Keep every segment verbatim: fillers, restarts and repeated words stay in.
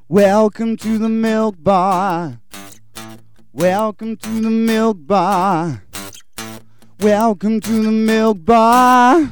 Welcome to the Milk Bar. Welcome to the Milk Bar. Welcome to the Milk Bar.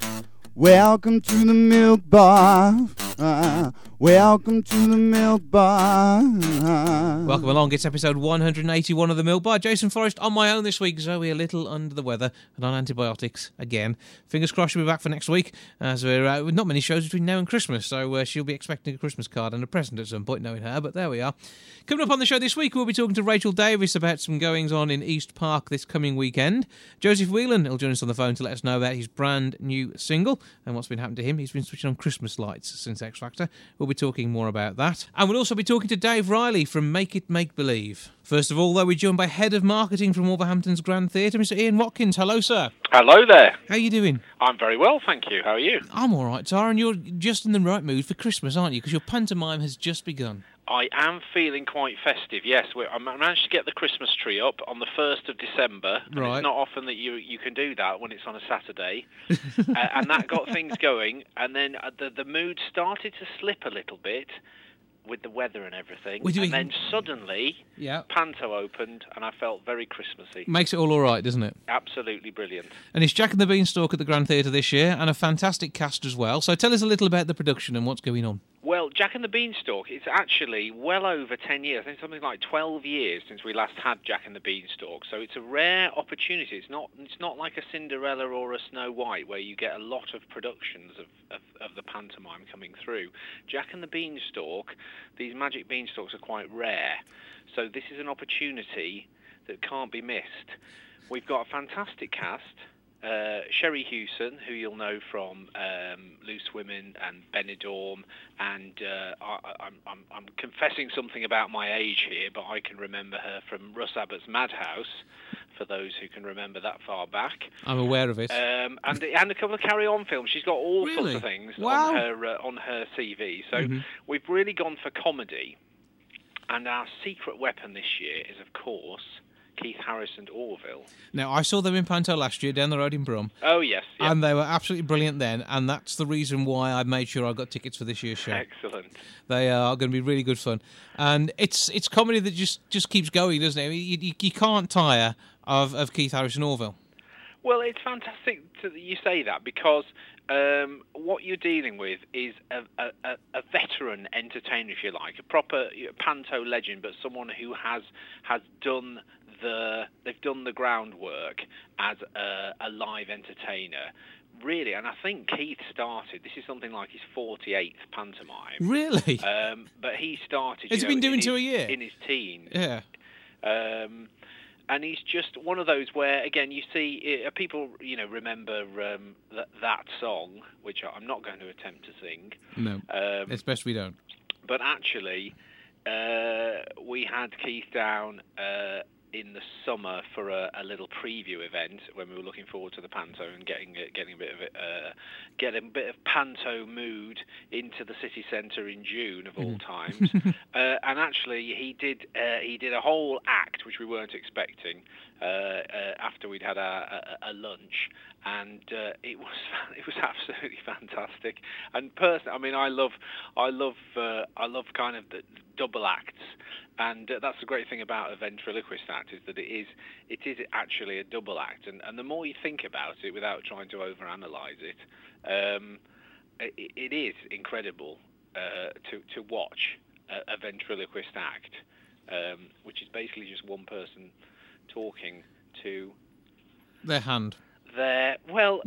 Welcome to the Milk Bar. Uh, welcome to the Milk Bar. Welcome along. It's episode one hundred eighty-one of the Milk Bar. Jason Forrest on my own this week. Zoe a little under the weather and on antibiotics again. Fingers crossed she'll be back for next week, as we're uh, with not many shows between now and Christmas, so uh, she'll be expecting a Christmas card and a present at some point, knowing her. But there we are. Coming up on the show this week, we'll be talking to Rachel Davis about some goings on in East Park this coming weekend. Joseph Whelan will join us on the phone to let us know about his brand new single and what's been happening to him. He's been switching on Christmas lights since X Factor. We'll be talking more about that. And we'll also be talking to Dave Riley from Make It Make Believe. First of all, though, we're joined by Head of Marketing from Wolverhampton's Grand Theatre, Mister Ian Watkins. Hello, sir. Hello there. How are you doing? I'm very well, thank you. How are you? I'm all right, Tara, and you're just in the right mood for Christmas, aren't you? Because your pantomime has just begun. I am feeling quite festive, yes. We're, I managed to get the Christmas tree up on the first of December. And right. It's not often that you you can do that when it's on a Saturday. uh, and that got things going. And then uh, the, the mood started to slip a little bit with the weather and everything. We're doing... And then suddenly, yeah. Panto opened and I felt very Christmassy. Makes it all all right, doesn't it? Absolutely brilliant. And it's Jack and the Beanstalk at the Grand Theatre this year, and a fantastic cast as well. So tell us a little about the production and what's going on. Well, Jack and the Beanstalk, it's actually well over ten years. I think something like twelve years since we last had Jack and the Beanstalk. So it's a rare opportunity. It's not it's not like a Cinderella or a Snow White where you get a lot of productions of, of, of the pantomime coming through. Jack and the Beanstalk, these magic beanstalks are quite rare. So this is an opportunity that can't be missed. We've got a fantastic cast. Uh, Sherry Hewson, who you'll know from um, Loose Women and Benidorm, and uh, I, I'm, I'm, I'm confessing something about my age here, but I can remember her from Russ Abbott's Madhouse, for those who can remember that far back. I'm aware of it. Um, and, and a couple of Carry On films. She's got all really? sorts of things wow. on her uh, on her C V. So mm-hmm. we've really gone for comedy, and our secret weapon this year is, of course, Keith Harris and Orville. Now, I saw them in Panto last year down the road in Brum. Oh, yes. Yep. And they were absolutely brilliant then, and that's the reason why I made sure I got tickets for this year's show. Excellent. They are going to be really good fun. And it's it's comedy that just, just keeps going, doesn't it? You, you, you can't tire of, of Keith Harris and Orville. Well, it's fantastic that you say that, because um, what you're dealing with is a, a, a veteran entertainer, if you like, a proper Panto legend, but someone who has has done the they've done the groundwork as a, a live entertainer. Really, and I think Keith started, this is something like his forty-eighth pantomime. Really? Um, but he started... Has he know, been doing his, two a year? In his teens. Yeah. Um, and he's just one of those where, again, you see uh, people, you know, remember um, that, that song, which I'm not going to attempt to sing. No, um, it's best we don't. But actually, uh, we had Keith down uh, in the summer for a, a little preview event when we were looking forward to the Panto and getting getting a bit of it, uh, getting a bit of Panto mood into the city centre in June of all times. uh, and actually, he did uh, he did a whole act which we weren't expecting uh, uh, after we'd had a, a, a lunch, and uh, it was it was absolutely fantastic. And personally, I mean, I love I love uh, I love kind of the double acts. And uh, that's the great thing about a ventriloquist act, is that it is it is actually a double act. And, and the more you think about it without trying to overanalyze it, um, it, it is incredible uh, to, to watch a, a ventriloquist act, um, which is basically just one person talking to... Their hand. Their, well,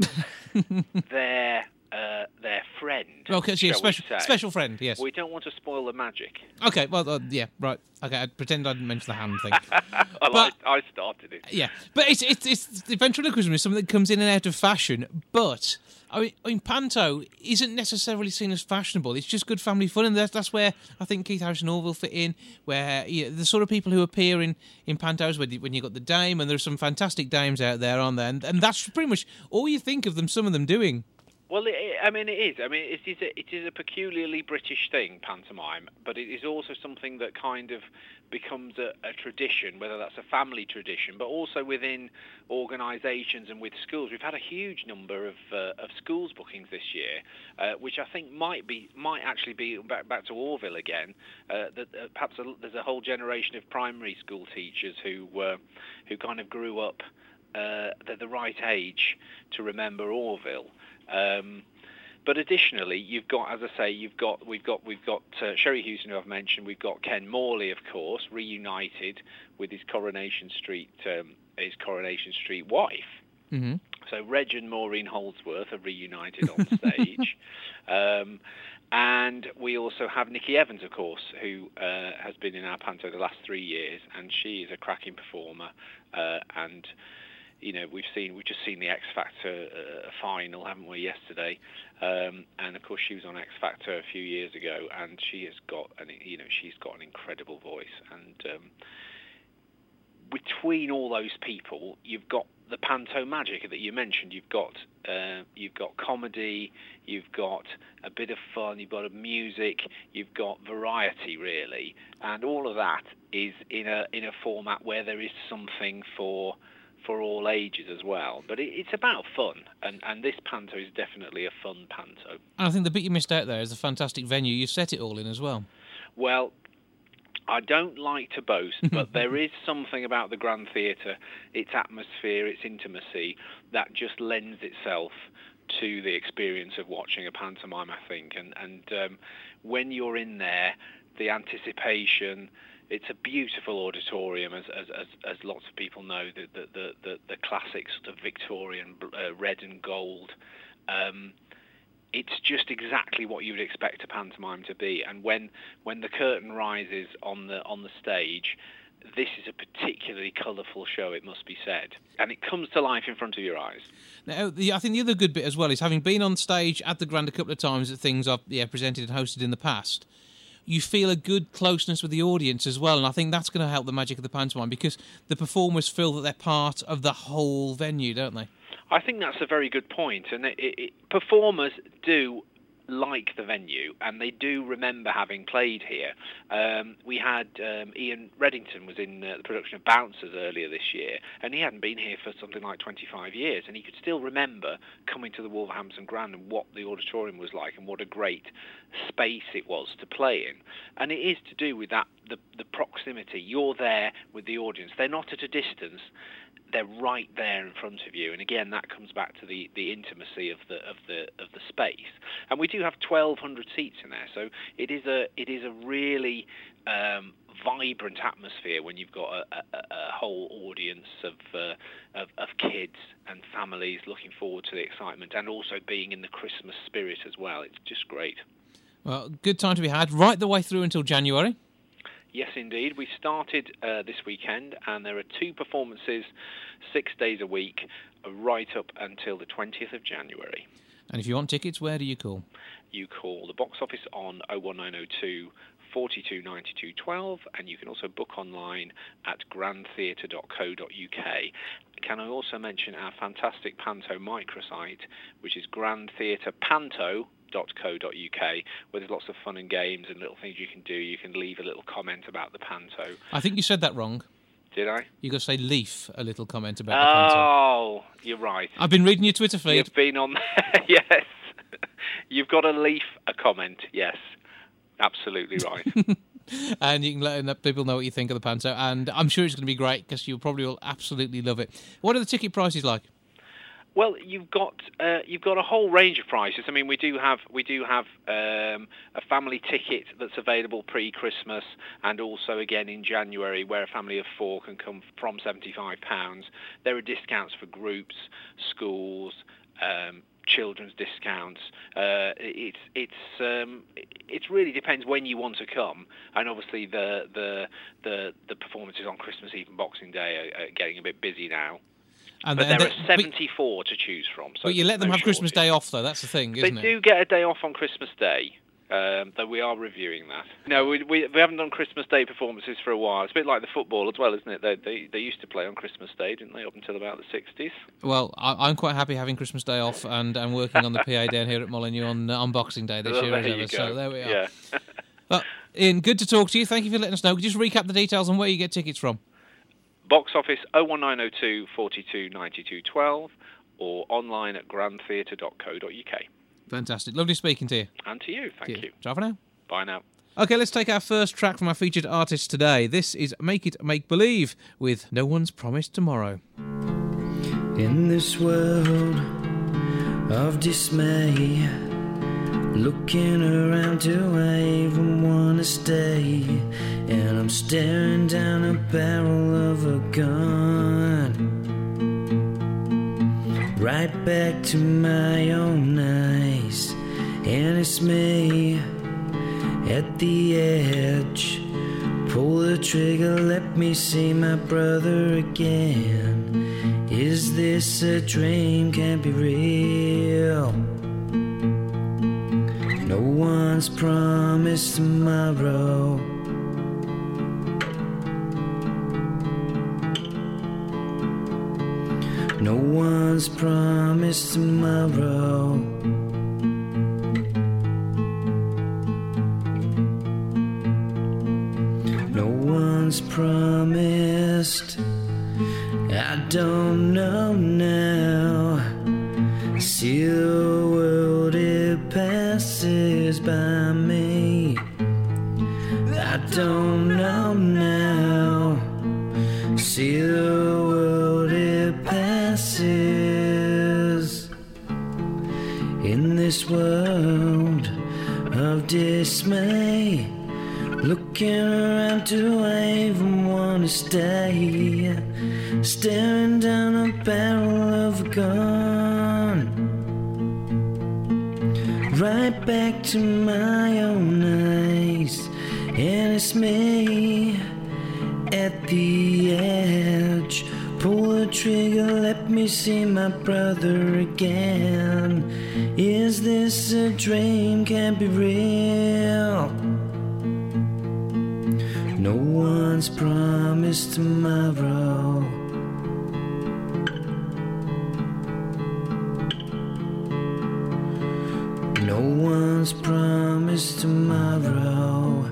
their... Uh, their friend. Okay, so yeah, special special friend. Yes. We don't want to spoil the magic. Okay. Well, uh, yeah, right. Okay, I'd pretend I didn't mention the hand thing. I, but, like, I started it. Yeah, but it's it's it's the ventriloquism is something that comes in and out of fashion. But I mean, I mean, Panto isn't necessarily seen as fashionable. It's just good family fun, and that's that's where I think Keith Harris and Orville fit in. Where you know, the sort of people who appear in in Pantos, when you, when you got the dame, and there's some fantastic dames out there, aren't there? And, and that's pretty much all you think of them. Some of them doing. Well, it, I mean, it is. I mean, it is, a, it is a peculiarly British thing, pantomime, but it is also something that kind of becomes a, a tradition, whether that's a family tradition, but also within organisations and with schools. We've had a huge number of uh, of schools bookings this year, uh, which I think might be might actually be back back to Orville again. Uh, that uh, perhaps a, there's a whole generation of primary school teachers who uh, who kind of grew up uh, at the right age to remember Orville. Um, but additionally, you've got, as I say, you've got we've got we've got uh, Sherry Houston, who I've mentioned. We've got Ken Morley, of course, reunited with his Coronation Street um, his Coronation Street wife. Mm-hmm. So Reg and Maureen Holdsworth are reunited on stage, um, and we also have Nikki Evans, of course, who uh, has been in our panto the last three years, and she is a cracking performer, uh, and. You know, we've seen we've just seen the X Factor uh, final, haven't we, yesterday? Um, and of course, she was on X Factor a few years ago, and she has got an you know she's got an incredible voice. And um, between all those people, you've got the panto magic that you mentioned. You've got uh, you've got comedy, you've got a bit of fun, you've got a music, you've got variety, really, and all of that is in a in a format where there is something for. for all ages as well, but it, it's about fun, and, and this panto is definitely a fun panto. And I think the bit you missed out there is the fantastic venue you set it all in as well. Well, I don't like to boast, but there is something about the Grand Theatre, its atmosphere, its intimacy, that just lends itself to the experience of watching a pantomime, I think, and, and um, when you're in there, the anticipation. It's a beautiful auditorium, as as as, as lots of people know. The the the, the, the classic sort of Victorian uh, red and gold. Um, it's just exactly what you would expect a pantomime to be. And when when the curtain rises on the on the stage, this is a particularly colourful show, it must be said, and it comes to life in front of your eyes. Now, the, I think the other good bit as well is having been on stage at the Grand a couple of times at things I've yeah presented and hosted in the past. You feel a good closeness with the audience as well, and I think that's going to help the magic of the pantomime because the performers feel that they're part of the whole venue, don't they? I think that's a very good point, and it, it, performers do like the venue, and they do remember having played here. Um, we had um, Ian Reddington was in uh, the production of Bouncers earlier this year, and he hadn't been here for something like twenty-five years, and he could still remember coming to the Wolverhampton Grand and what the auditorium was like and what a great space it was to play in. And it is to do with that, the, the proximity. You're there with the audience. They're not at a distance. They're right there in front of you, and again, that comes back to the, the intimacy of the of the of the space. And we do have twelve hundred seats in there, so it is a it is a really um, vibrant atmosphere when you've got a, a, a whole audience of, uh, of of kids and families looking forward to the excitement, and also being in the Christmas spirit as well. It's just great. Well, good time to be had right the way through until January. Yes, indeed. We started uh, this weekend, and there are two performances, six days a week, right up until the twentieth of January. And if you want tickets, where do you call? You call the box office on oh one nine oh two, four two nine two one two, and you can also book online at grand theatre dot co dot uk. Can I also mention our fantastic Panto microsite, which is grand theatre panto dot co dot uk, where there's lots of fun and games and little things you can do. You can leave a little comment about the panto. I think you said that wrong. Did I? You got to say leaf a little comment about the panto. Oh, you're right. I've been reading your Twitter feed. You've been on there, yes. You've got to leave a comment, yes. Absolutely right. And you can let people know what you think of the panto, and I'm sure it's going to be great because you'll probably all absolutely love it. What are the ticket prices like? Well, you've got uh, you've got a whole range of prices. I mean, we do have we do have um, a family ticket that's available pre-Christmas, and also again in January, where a family of four can come from seventy-five pounds. There are discounts for groups, schools, um, children's discounts. Uh, it's it's um, it really depends when you want to come, and obviously the the the, the performances on Christmas Eve and Boxing Day are, are getting a bit busy now. And but the, there and are seventy-four but, to choose from. So but you let them no have Christmas shortage. Day off, though. That's the thing, isn't they it? They do get a day off on Christmas Day. Um, though we are reviewing that. No, we, we we haven't done Christmas Day performances for a while. It's a bit like the football as well, isn't it? They they, they used to play on Christmas Day, didn't they, up until about the sixties? Well, I, I'm quite happy having Christmas Day off and, and working on the P A down here at Molyneux on uh, on Boxing Day this Well, year as there ever. you go. So there we are. Yeah. Well, Ian, good to talk to you. Thank you for letting us know. Could you just recap the details on where you get tickets from? Box office oh one nine oh two, forty-two, ninety-two, twelve or online at grand theatre dot co dot uk. Fantastic. Lovely speaking to you. And to you, thank you. Ciao for now. Bye now. Okay, let's take our first track from our featured artist today. This is Make It Make Believe with No One's Promised Tomorrow. In this world of dismay, looking around, do I even want to stay? And I'm staring down a barrel of a gun, right back to my own eyes. And it's me at the edge. Pull the trigger, let me see my brother again. Is this a dream? Can't be real. No one's promised tomorrow. No one's promised tomorrow. No one's promised. I don't know now. See the world, it passes by me. I don't know now. See the world, it passes. In this world of dismay, looking around, do I even want to stay? Staring down a barrel of a gun, right back to my own eyes. And it's me at the edge. Pull the trigger, let me see my brother again. Is this a dream? Can't be real. No one's promised tomorrow. No one's promised tomorrow.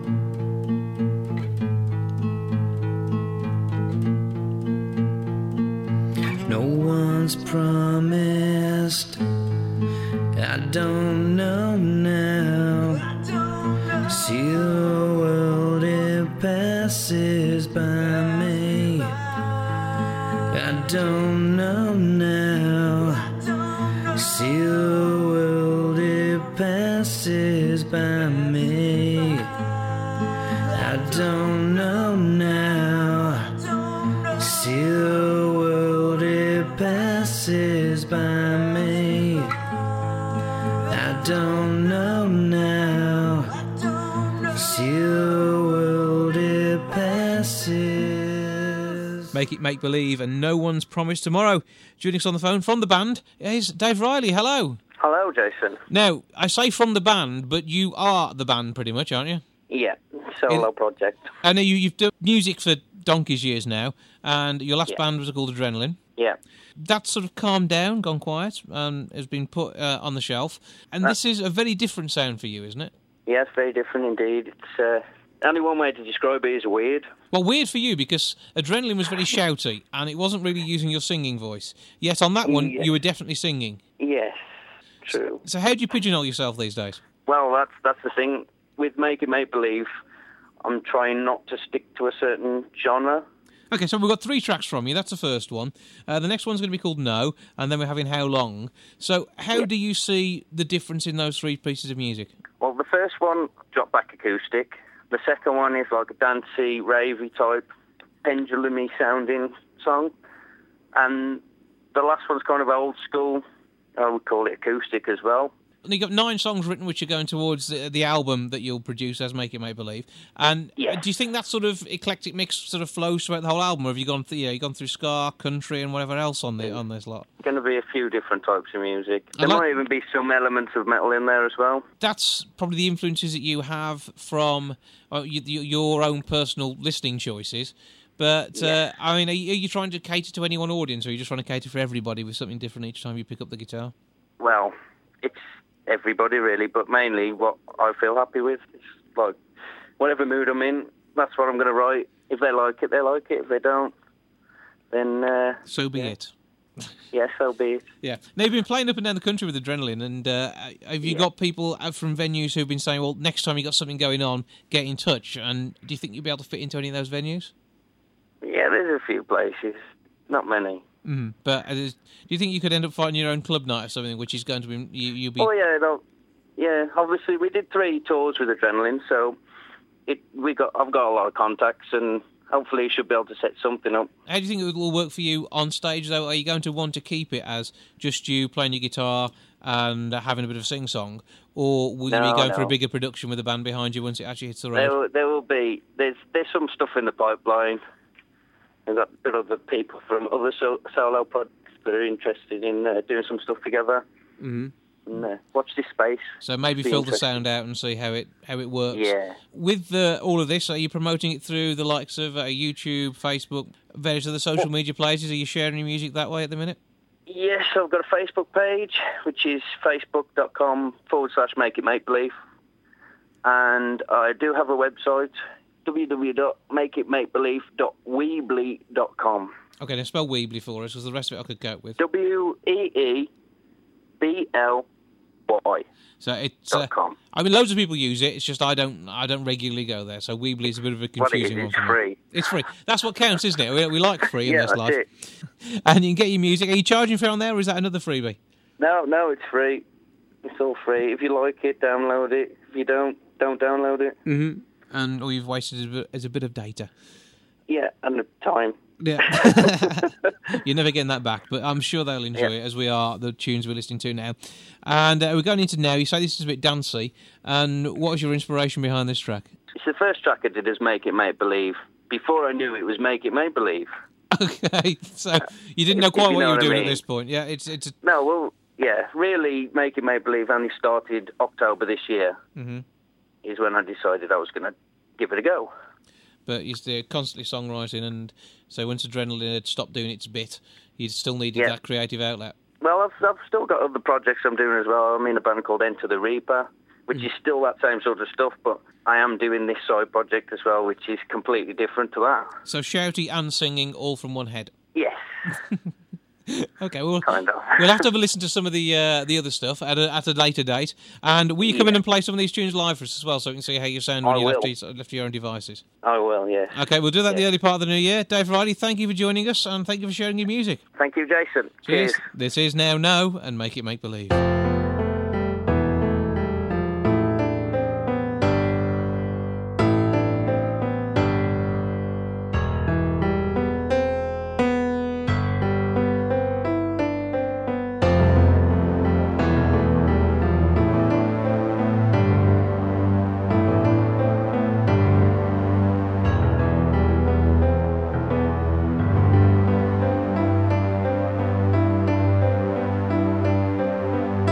No one's promised. I don't know now. See the world, it passes by me. I don't know now. See the world, it passes by me. I don't know now. See the world, it passes by me. I don't know now. See the world, it passes. Make It Make Believe and No One's Promised Tomorrow. Joining us on the phone from the band is Dave Riley. Hello. Hello, Jason. Now, I say from the band, but you are the band pretty much, aren't you? Yeah, solo In- project. I know you, you've done music for donkey's years now, and your last Yeah. band was called Adrenaline. Yeah. That's sort of calmed down, gone quiet, and has been put uh, on the shelf. And this is a very different sound for you, isn't it? Yeah, it's very different indeed. It's uh, only one way to describe it is weird. Well, weird for you, because Adrenaline was very shouty, and it wasn't really using your singing voice. Yet on that one, Yeah. you were definitely singing. Yes, true. So how do you pigeonhole yourself these days? Well, that's that's the thing. With Make It Make Believe, I'm trying not to stick to a certain genre. Okay, so we've got three tracks from you. That's the first one. Uh, the next one's going to be called No, and then we're having How Long. So how Yeah. do you see the difference in those three pieces of music? Well, the first one, drop back acoustic. The second one is like a dancey, ravey type, pendulumy sounding song. And the last one's kind of old school. I would call it acoustic as well. you got nine songs written which are going towards the, the album that you'll produce as Make It Make Believe. And Yeah. do you think that sort of eclectic mix sort of flows throughout the whole album, or have you gone through, you know, you gone through ska, country, and whatever else on the on this lot? Going to be a few different types of music. I There like- might even be some elements of metal in there as well. That's probably the influences that you have from uh, y- y- your own personal listening choices. But, uh, Yeah. I mean, are you, are you trying to cater to any one audience, or are you just trying to cater for everybody with something different each time you pick up the guitar? Well, it's everybody really, but mainly what I feel happy with. It's like whatever mood I'm in, that's what I'm going to write. If they like it, they like it. If they don't, then uh, So be Yeah. it. yes, so be it. Yeah. Now, you've been playing up and down the country with Adrenaline, and uh, have you Yeah. got people out from venues who've been saying, well, next time you got something going on, get in touch? And do you think you'll be able to fit into any of those venues? Yeah, there's a few places, not many. Mm. But uh, do you think you could end up finding your own club night or something, which is going to be... You, you'll be... Oh yeah, no, yeah. Obviously, we did three tours with Adrenaline, so it we got. I've got a lot of contacts, and hopefully, should be able to set something up. How do you think it will work for you on stage, though? Are you going to want to keep it as just you playing your guitar and uh, having a bit of sing-song? Or will you No, be going for a no. bigger production with a band behind you once it actually hits the road? There, will- there will be. There's there's some stuff in the pipeline. We've got a bit of other people from other so, solo projects that are interested in uh, doing some stuff together. Mm-hmm. And, uh, watch this space. So maybe Be fill the interesting. sound out and see how it how it works. Yeah. With uh, all of this, are you promoting it through the likes of uh, YouTube, Facebook, various other social media places? Are you sharing your music that way at the minute? Yes, I've got a Facebook page, which is facebook.com forward slash make it make believe. And I do have a website, w w w dot make it make believe dot weebly dot com. Okay, now spell Weebly for us, because the rest of it I could cope with. W E E B L Y So it's. Uh, dot com. I mean, loads of people use it. It's just I don't. I don't regularly go there. So Weebly is a bit of a Well, it is, confusing one it's for me. free. It's free. That's what counts, isn't it? We, we like free in Yeah, this that's life. it. And you can get your music. Are you charging for it on there, or is that another freebie? No, no, it's free. It's all free. If you like it, download it. If you don't, don't download it. Mm-hmm. And all you've wasted is a bit, is a bit of data. Yeah, and the time. Yeah. You're never getting that back, but I'm sure they'll enjoy Yeah. it, as we are the tunes we're listening to now. And uh, we're going into now. You say this is a bit dancey. And what was your inspiration behind this track? It's the first track I did as Make It Make Believe. Before I knew it was Make It Make Believe. Okay, so you didn't know If quite you what know you were what I doing at mean. this point. Yeah, it's it's. A, No, well, yeah, really, Make It Make Believe only started October this year, mm-hmm. is when I decided I was going to give it a go. But you're still constantly songwriting, and so once Adrenaline had stopped doing its bit, you still needed Yeah. that creative outlet. Well, I've, I've still got other projects I'm doing as well. I'm in a band called Enter the Reaper, which Mm. is still that same sort of stuff, but I am doing this side project as well, which is completely different to that. So shouty and singing all from one head. Yes, Okay, well, kind of. we'll have to have a listen to some of the uh, the other stuff at a, at a later date. And will you come in Yeah. and play some of these tunes live for us as well, so we can see how you sound when I you left, will. these, left your own devices? I will, yes. Okay, we'll do that in the Yeah. early part of the new year. Dave Riley, thank you for joining us, and thank you for sharing your music. Thank you, Jason. Cheers. Cheers. This is Now Know, and Make It Make Believe. Make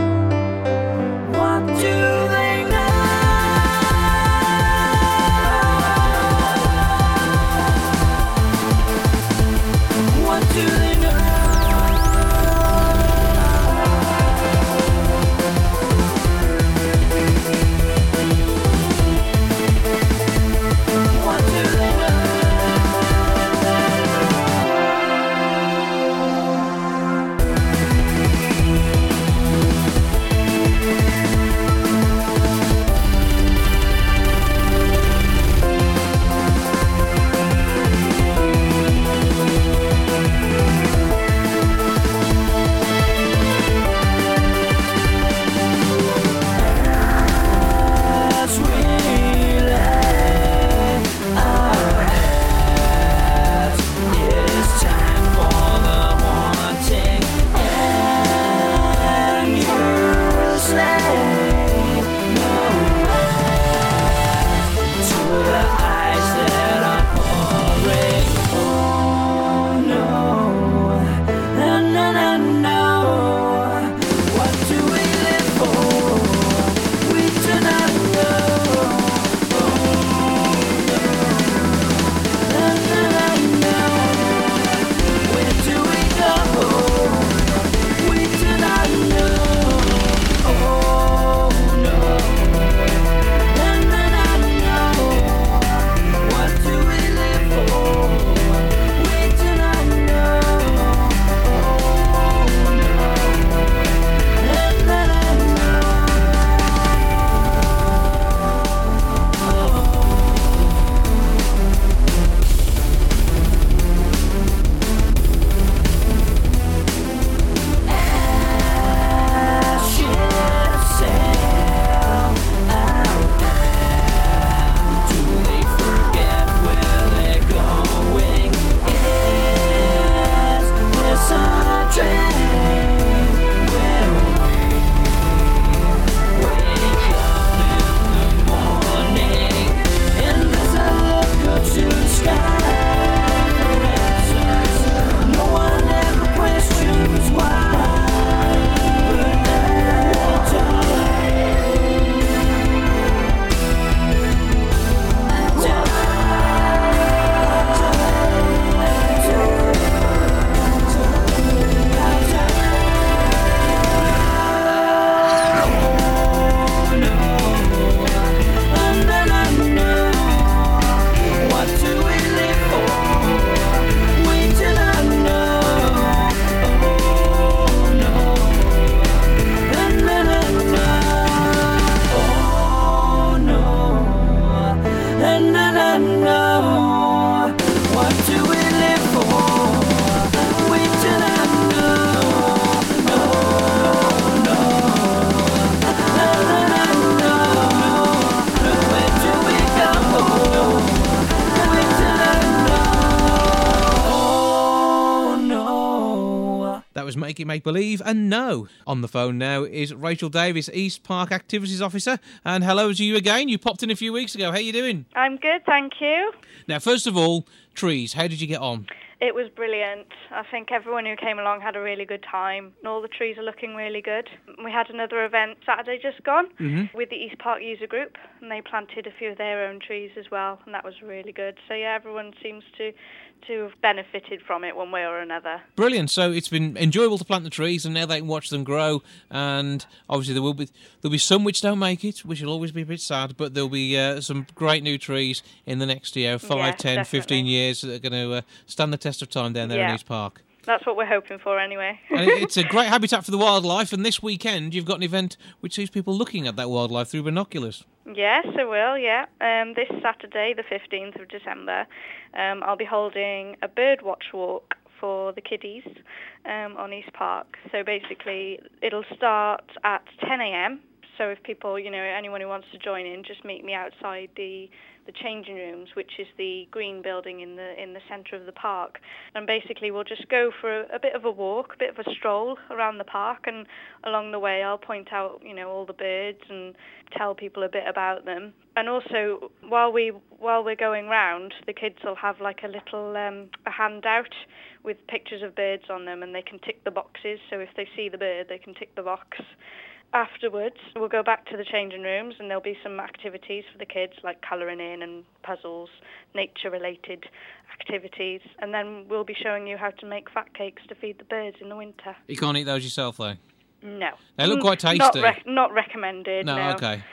was Make It Make Believe and No. On the phone now is Rachel Davis, East Park Activities Officer. And hello to you again. You popped in a few weeks ago. How you doing? I'm good, thank you. Now, first of all, trees. How did you get on? It was brilliant. I think everyone who came along had a really good time. And all the trees are looking really good. We had another event Saturday just gone Mm-hmm. with the East Park User Group, and they planted a few of their own trees as well, and that was really good. So yeah, everyone seems to to have benefited from it one way or another. Brilliant. So it's been enjoyable to plant the trees, and now they can watch them grow. And obviously there will be there'll be some which don't make it, which will always be a bit sad. But there'll be uh, some great new trees in the next year, five, Yeah, ten, definitely. fifteen years that are going to uh, stand the test of time down there in Yeah. East Park. That's what we're hoping for anyway. And it- it's a great habitat for the wildlife. And this weekend you've got an event which sees people looking at that wildlife through binoculars. Yes, I will, yeah. Um, this Saturday, the fifteenth of December, um, I'll be holding a bird watch walk for the kiddies um, on East Park. So basically, it'll start at ten a.m. So if people, you know, anyone who wants to join in, just meet me outside the the changing rooms, which is the green building in the in the centre of the park. And basically we'll just go for a, a bit of a walk, a bit of a stroll around the park, and along the way I'll point out, you know, all the birds and tell people a bit about them. And also while we while we're going round, the kids will have like a little um, a handout with pictures of birds on them, and they can tick the boxes. So if they see the bird, they can tick the box. Afterwards, we'll go back to the changing rooms, and there'll be some activities for the kids, like colouring in and puzzles, nature-related activities. And then we'll be showing you how to make fat cakes to feed the birds in the winter. You can't eat those yourself, though. No. They look quite Mm, Not, tasty. rec- not recommended, No, no. okay.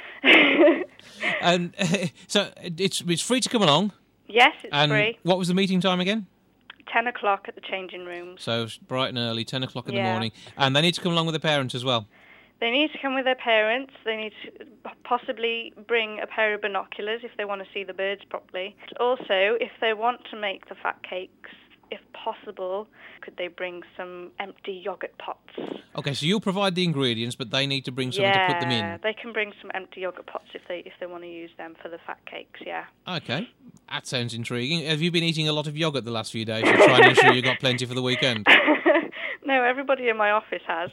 And so it's it's free to come along. Yes, it's And free. what was the meeting time again? ten o'clock at the changing rooms. So it's bright and early, ten o'clock in the Yeah. morning. And they need to come along with their parents as well. They need to come with their parents. They need to possibly bring a pair of binoculars if they want to see the birds properly. Also, if they want to make the fat cakes, if possible, could they bring some empty yoghurt pots? Okay, so you'll provide the ingredients, but they need to bring something yeah, to put them in. they can bring some empty yoghurt pots if they if they want to use them for the fat cakes, yeah. Okay, that sounds intriguing. Have you been eating a lot of yoghurt the last few days to try and ensure you've got plenty for the weekend? No, everybody in my office has.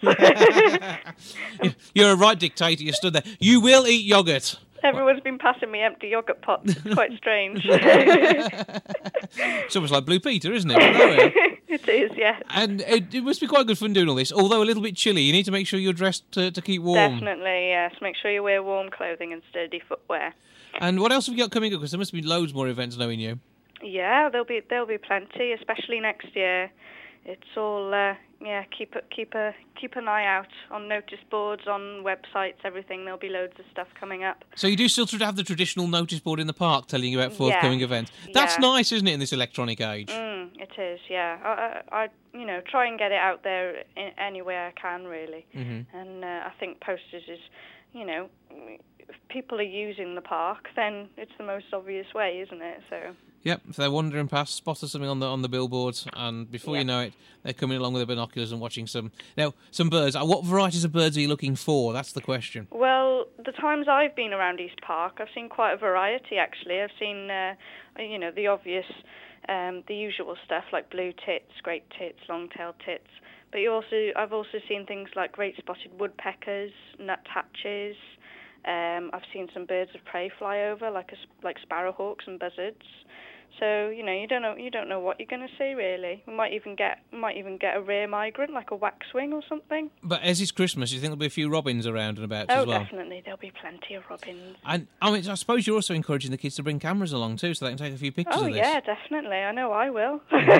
You're a right dictator. You stood there. You will eat yoghurt. Everyone's been passing me empty yoghurt pots. It's quite strange. It's almost like Blue Peter, isn't it? Hello. It is, yes. And it, it must be quite good fun doing all this. Although a little bit chilly, you need to make sure you're dressed to, to keep warm. Definitely, yes. Make sure you wear warm clothing and sturdy footwear. And what else have you got coming up? Because there must be loads more events knowing you. Yeah, there'll be there'll be plenty, especially next year. It's all uh, yeah. Keep a, keep a keep an eye out on notice boards, on websites, everything. There'll be loads of stuff coming up. So you do still sort of have the traditional notice board in the park telling you about forthcoming Yeah. events. That's Yeah. nice, isn't it, in this electronic age? Mm, it is, yeah. I, I, I you know try and get it out there in any way I can, really. Mm-hmm. And uh, I think posters is, you know, if people are using the park, then it's the most obvious way, isn't it? So. Yep, if they're wandering past, spotted something on the on the billboards, and before you Yep. know it, they're coming along with their binoculars and watching some. Now, some birds. Uh, What varieties of birds are you looking for? That's the question. Well, the times I've been around East Park, I've seen quite a variety, actually. I've seen, uh, you know, the obvious, um, the usual stuff like blue tits, great tits, long-tailed tits. But you also, I've also seen things like great spotted woodpeckers, nuthatches. Um, I've seen some birds of prey fly over, like a, like sparrowhawks and buzzards. So you know, you don't know you don't know what you're going to see really. We might even get might even get a rare migrant like a waxwing or something. But as it's Christmas, you think there'll be a few robins around and about Oh, as well? definitely, there'll be plenty of robins. And I mean, I suppose you're also encouraging the kids to bring cameras along too, so they can take a few pictures Oh of this. yeah, definitely. I know I will.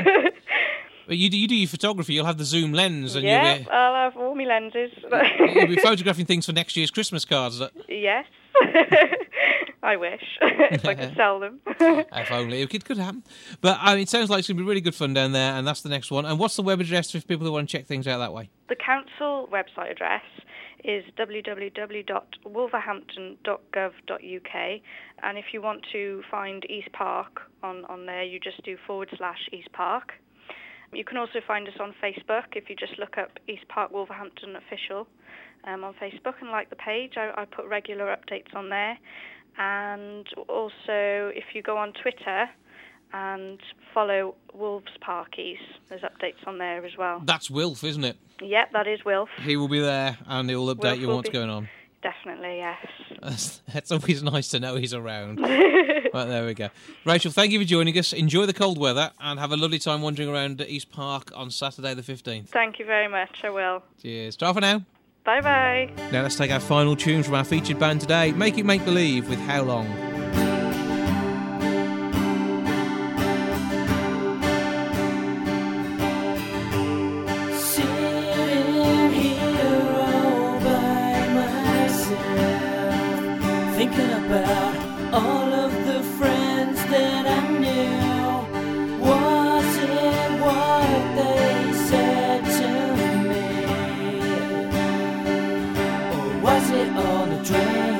But you do, you do your photography. You'll have the zoom lens, and yeah, you'll be, I'll have all my lenses. you'll be photographing things for next year's Christmas cards. Yes. I wish if I could sell them. If only it could, could happen. But I mean, it sounds like it's going to be really good fun down there, and that's the next one. And what's the web address for people who want to check things out that way? The council website address is w w w dot wolverhampton dot gov dot u k, and if you want to find East Park on, on there, you just do forward slash East Park. You can also find us on Facebook if you just look up East Park Wolverhampton Official um, on Facebook and like the page. I, I put regular updates on there. And also, if you go on Twitter, and follow Wolves Parkies. There's updates on there as well. That's Wilf, isn't it? Yep, that is Wilf. He will be there, and he'll update Wilf you will on what's be- going on. Definitely, yes. That's, that's always nice to know he's around. Right, there we go. Rachel, thank you for joining us. Enjoy the cold weather, and have a lovely time wandering around East Park on Saturday the fifteenth. Thank you very much, I will. Cheers. Ta for now. Bye-bye. Now let's take our final tune from our featured band today, Make It Make Believe with How Long. Sitting here all by myself, thinking about all of the friends that I knew. Was it what they said to me, or was it all a dream?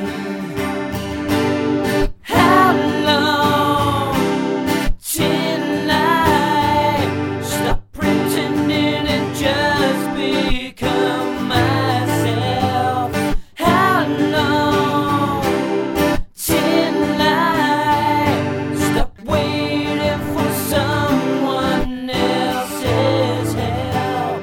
How long till I stop pretending and just become myself? How long till I stop waiting for someone else's help?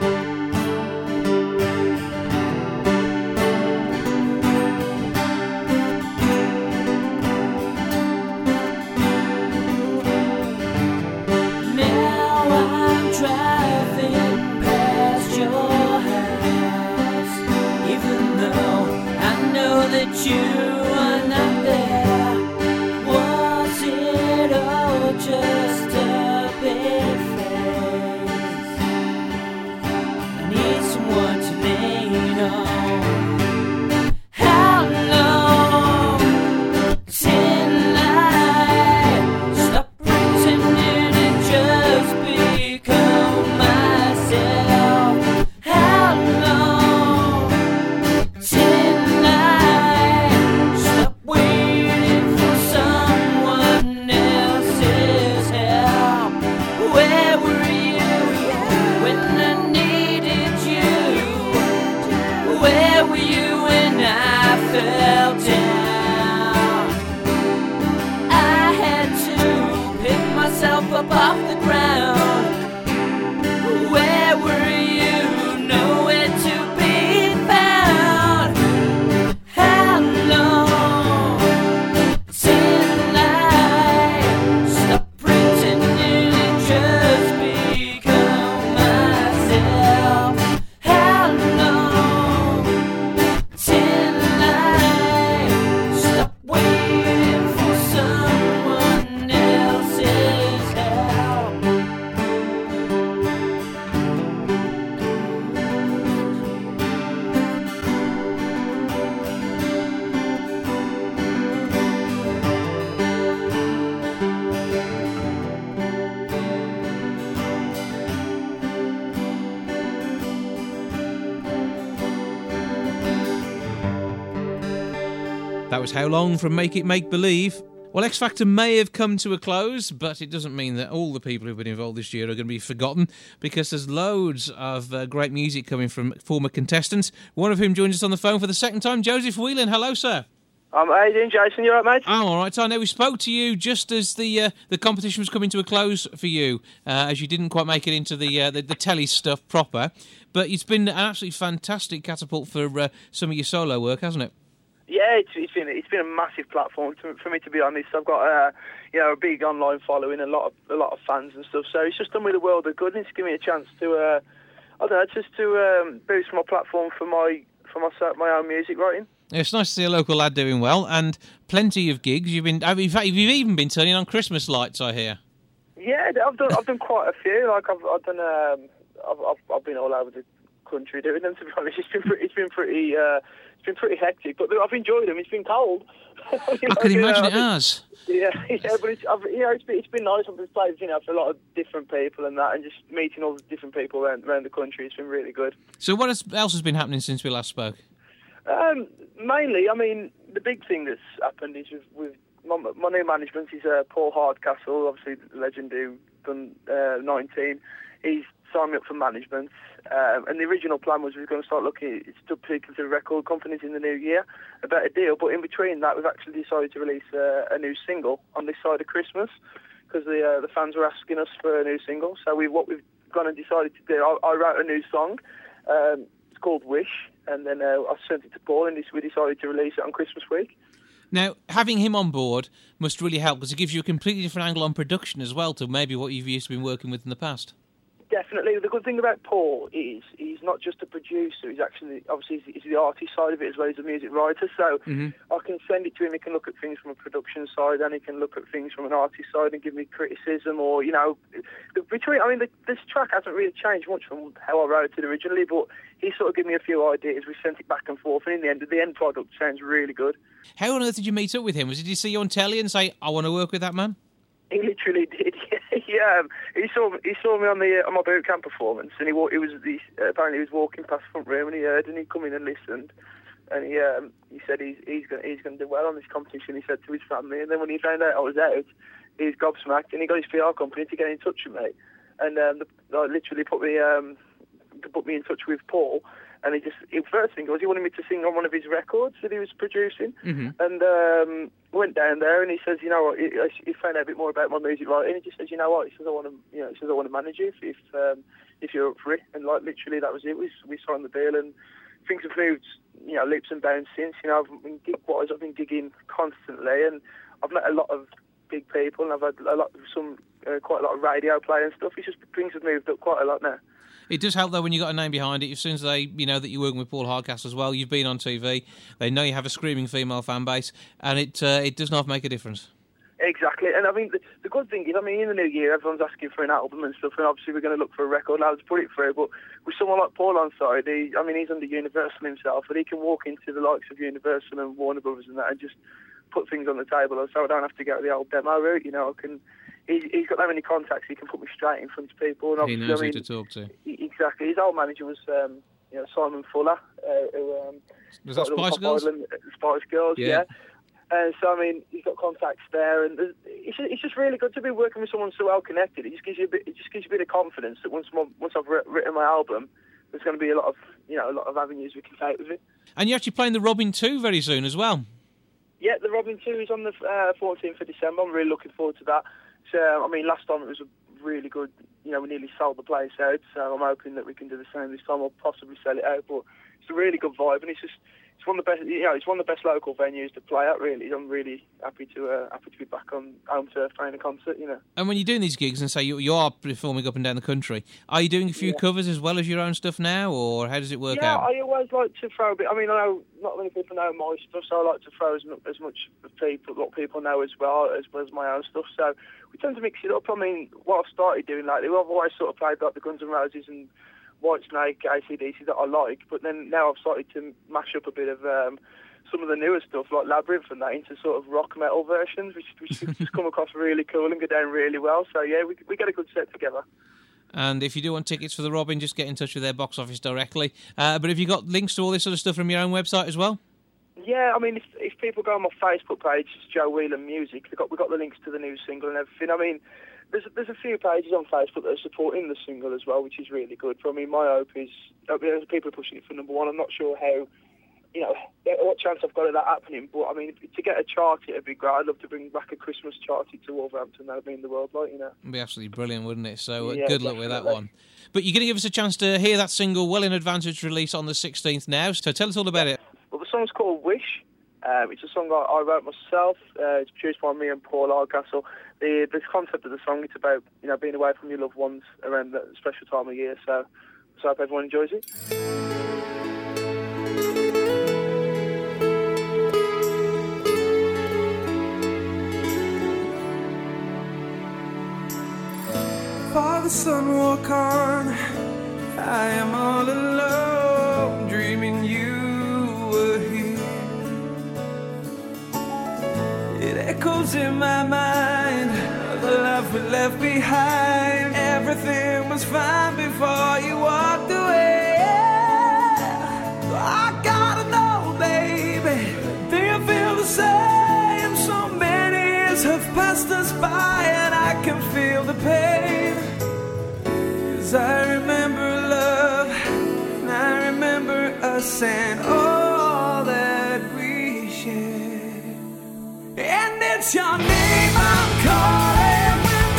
Now I'm driving past your house, even though I know that you are not there. Was it all just a big face? I need someone to lean on. How long till I stop pretending and just become myself? How long till I stop waiting for someone else's help? Where were you when I needed you? Where were you when I fell down? I had to pick myself up off the ground. Where were you? Nowhere to be found. How long till I stop pretending and just become myself? How long till I stop waiting for someone else's help? That was How Long from Make It Make Believe. Well, X Factor may have come to a close, but it doesn't mean that all the people who've been involved this year are going to be forgotten, because there's loads of uh, great music coming from former contestants, one of whom joins us on the phone for the second time, Joseph Whelan. Hello, sir. Um, how you doing, Jason? You all right, mate? Oh, all right. I know we spoke to you just as the uh, the competition was coming to a close for you, uh, as you didn't quite make it into the, uh, the the telly stuff proper. But it's been an absolutely fantastic catapult for uh, some of your solo work, hasn't it? Yeah, it's, it's been it's been a massive platform to, for me, to be honest. I've got uh, you know a big online following, a lot of a lot of fans and stuff. So it's just done me the world of good, and it's given me a chance to uh, I don't know, just to um, boost my platform for my for my my own music writing. It's nice to see a local lad doing well, and plenty of gigs. You've been, in fact, you've even been turning on Christmas lights, I hear. Yeah, I've done I've done quite a few. Like I've I've done um, I've, I've I've been all over the country doing them. To be honest, it's been pretty, it's been pretty uh, it's been pretty hectic, but I've enjoyed them. It's been cold. I know, can imagine know, it has. Yeah, yeah, but it's I've, you know it's been, it's been nice. I've been playing you know for a lot of different people and that, and just meeting all the different people around, around the country. It's been really good. So what else has been happening since we last spoke? Um, mainly, I mean, the big thing that's happened is with, with my, my new management is uh, Paul Hardcastle, obviously the legend who done uh, nineteen. He's signed me up for management, um, and the original plan was we were going to start looking at speaking to record companies in the new year about a deal. But in between that, we've actually decided to release uh, a new single on this side of Christmas, because the uh, the fans were asking us for a new single. So we what we've gone and decided to do. I, I wrote a new song. Um, it's called Wish, and then uh, I sent it to Paul, and we decided to release it on Christmas week. Now, having him on board must really help because it gives you a completely different angle on production as well to maybe what you've used to been working with in the past. Definitely. The good thing about Paul is he's not just a producer. He's actually, obviously, he's, he's the artist side of it as well as a music writer. So mm-hmm. I can send it to him. He can look at things from a production side, and he can look at things from an artist side and give me criticism. Or, you know, between. I mean, the, this track hasn't really changed much from how I wrote it originally, but he sort of gave me a few ideas. We sent it back and forth, and in the end, the end product sounds really good. How on earth did you meet up with him? Was Did he see you on telly and say, "I want to work with that man"? He literally did. Yeah, um, he saw me, he saw me on the uh, on my boot camp performance, and he, he was he, uh, apparently he was walking past the front room, and he heard, and he come in and listened, and he um, he said he's he's going he's going to do well on this competition. He said to his family, and then when he found out I was out, he was gobsmacked, and he got his P R company to get in touch with me, and um, the, uh, literally put me um, to put me in touch with Paul. And he just, the first thing was he wanted me to sing on one of his records that he was producing. Mm-hmm. And um, went down there and he says, you know what, he, he found out a bit more about my music writing. And he just says, you know what, he says, I want to, you know, he says, I want to manage you if if, um, if you're up for it. And like literally that was it. We we signed the deal and things have moved, you know, leaps and bounds since. You know, I've been gig-wise, I've been gigging constantly, and I've met a lot of big people, and I've had a lot, some uh, quite a lot of radio play and stuff. It's just things have moved up quite a lot now. It does help, though, when you've got a name behind it. As soon as they, you know, that you're working with Paul Hardcastle as well, you've been on T V, they know you have a screaming female fan base, and it uh, it does not make a difference. Exactly, and I mean, the, the good thing is, I mean, in the new year, everyone's asking for an album and stuff, and obviously we're going to look for a record label to put it through, but with someone like Paul on side, he, I mean, he's under Universal himself, and he can walk into the likes of Universal and Warner Brothers and that and just put things on the table, so I don't have to go the old demo route, you know, I can... He, he's got that many contacts, he can put me straight in front of people. And he knows I mean, who to talk to. He, exactly. His old manager was um, you know, Simon Fuller. Uh, who, um, was that Spice Girls? Island, Spice Girls, yeah. yeah. Uh, so, I mean, he's got contacts there, and it's just, it's just really good to be working with someone so well connected. It just gives you a bit, it just gives you a bit of confidence that once once I've written my album, there's going to be a lot of, you know, a lot of avenues we can take with it. And you're actually playing the Robin two very soon as well. Yeah, the Robin two is on the uh, fourteenth of December. I'm really looking forward to that. So, I mean, last time it was a really good, you know, we nearly sold the place out, so I'm hoping that we can do the same this time, or possibly sell it out, but it's a really good vibe, and it's just, it's one of the best, you know, it's one of the best local venues to play at, really. I'm really happy to uh, happy to be back on home turf playing a concert, you know. And when you're doing these gigs, and say you, you are performing up and down the country, are you doing a few yeah. covers as well as your own stuff now, or how does it work yeah, out? I always like to throw a bit, I mean, I know not many people know my stuff, so I like to throw as, as much of people, what people know as well, as well as my own stuff, so we tend to mix it up. I mean, what I've started doing lately, I've always sort of played like the Guns N' Roses and Whitesnake, A C D C that I like, but then now I've started to mash up a bit of um, some of the newer stuff like Labyrinth and that into sort of rock metal versions, which, which just come across really cool and go down really well. So yeah, we we get a good set together. And if you do want tickets for the Robin, just get in touch with their box office directly. Uh, but have you got links to all this sort of stuff from your own website as well? Yeah, I mean, if, if people go on my Facebook page, it's Joe Whelan Music. We got we got the links to the new single and everything. I mean, there's there's a few pages on Facebook that are supporting the single as well, which is really good. But I mean, my hope is, I mean, people are pushing it for number one. I'm not sure how, you know, what chance I've got of that happening. But I mean, to get a chart, it'd be great. I'd love to bring back a Christmas charty to Wolverhampton. That'd be in the world, like, you know. It'd be absolutely brilliant, wouldn't it? So uh, yeah, good luck definitely. with that one. But you're going to give us a chance to hear that single well in advance of its release on the sixteenth now. So tell us all about it. Well, the song's called Wish. Um, it's a song I, I wrote myself. Uh, it's produced by me and Paul Hardcastle. The the concept of the song, it's about, you know, being away from your loved ones around that special time of year. So, so I hope everyone enjoys it. For the sun walk on, I am all alone, dreaming you were here. It echoes in my mind, the love we left behind. Everything was fine before you walked away. I gotta know, baby, do you feel the same? So many years have passed us by, and I can feel the pain. 'Cause I remember love, and I remember us and all that we shared. And it's your name I'm calling when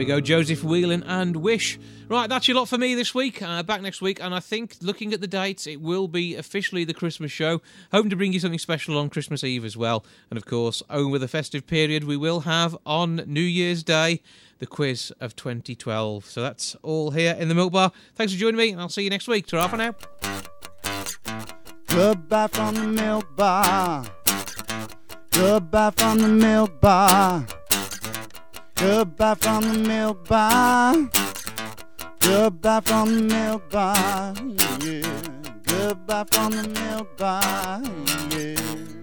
go, Joseph Whelan and Wish. Right, that's your lot for me this week. Uh, back next week, and I think, looking at the dates, it will be officially the Christmas show. Hoping to bring you something special on Christmas Eve as well. And of course, over the festive period, we will have on New Year's Day the quiz of twenty twelve. So that's all here in the Milk Bar. Thanks for joining me, and I'll see you next week. Ta-ra for now. Goodbye from the Milk Bar. Goodbye from the Milk Bar. Goodbye from the Milk Bar. Goodbye from the Milk Bar. Yeah. Goodbye from the Milk Bar. Yeah.